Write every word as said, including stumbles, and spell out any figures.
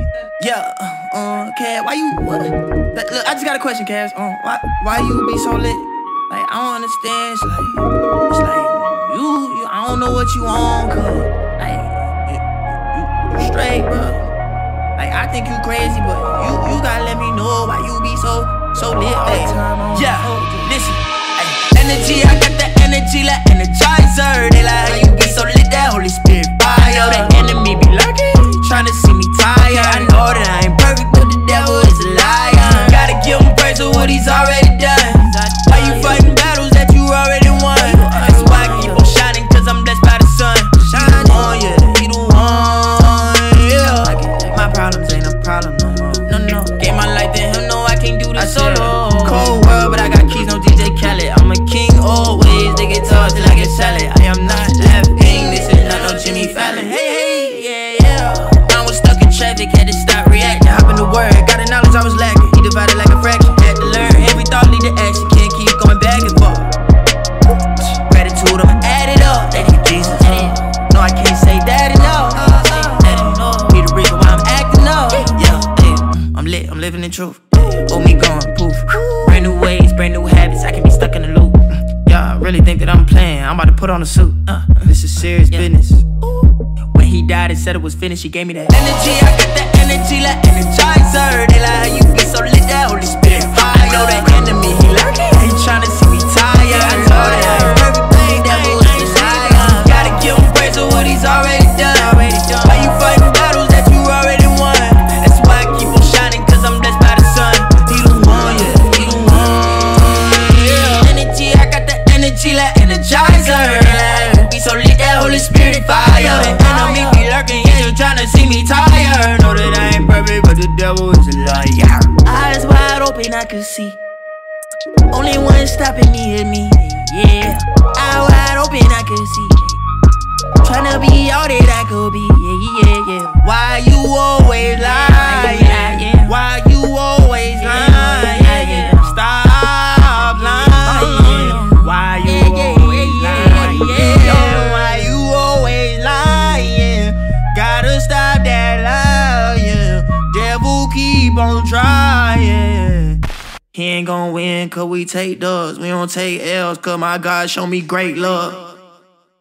Yeah, uh, Cass, why you, what? Look, I just got a question, Cass. Um, why, why you be so lit? Like, I don't understand. It's like, it's like, you, you I don't know what you on, cuz. Like, you, you, you straight, bro. Like, I think you crazy, but you, you gotta let me know why you be so, so lit all the time. Yeah, listen. Ay, energy, I got that energy like Energizer. They like how you be so lit, that Holy Spirit fire. The enemy be lurking, tryna see me tired. I know that I ain't perfect, but the devil is a liar. Gotta give him praise for what he's already done. Why you fighting battles that you already won? That's why I keep on shining, cause I'm blessed by the sun. He the one, yeah, he the one, yeah. My problems ain't a problem no more. No, no, gave my life to him, no, I can't do this solo. Cold world, but I got keys, no D J Khaled. I'm a king always, they get tough till I get salad. I am not laughing, this is not no Jimmy Fallon. Hey, hey, yeah, yeah. I was stuck in traffic, had to stop reacting. Hop in the word, got the knowledge I was lacking. He divided like a fraction, had to learn. Every thought lead to action, can't keep going back and forth. Gratitude, I'ma add it up. Thank you, Jesus. No, I can't say that enough. Be the reason why I'm acting up. Yeah, hey, I'm lit, I'm living the truth. Oh, me gone, poof. Brand new ways, brand new habits, I can be stuck in the loop. Y'all really think that I'm playing, I'm about to put on a suit. uh, This is serious yeah. business. When he died and said it was finished, he gave me that energy, I got that energy like Energizer. They like how you be so lit, that Holy Spirit fire. I know that enemy, he lurking, he tryna see me tired. I know that I ain't perfect, but the devil is a liar. Gotta give him praise for what he's already done. Why you fighting battles that you already won? That's why I keep on shining, cause I'm blessed by the sun. He the one, yeah, he the one, yeah. Energy, I got that energy like Energizer. Be so lit, that Holy Spirit fire. The enemy be lurking, yeah, you tryna see me tired. Know that I ain't perfect, but the devil is a liar. Eyes wide open, I can see. Only one stopping me is me, yeah. Eyes wide open, I can see. Tryna be all that I could be, yeah, yeah, yeah. Why you always lying? Why you always lying? Stop lying. Why you always lying? Why you always lying? Gotta stop that lying. Devil keep on trying. He ain't gon' win cause we take dubs. We don't take L's cause my God show me great love.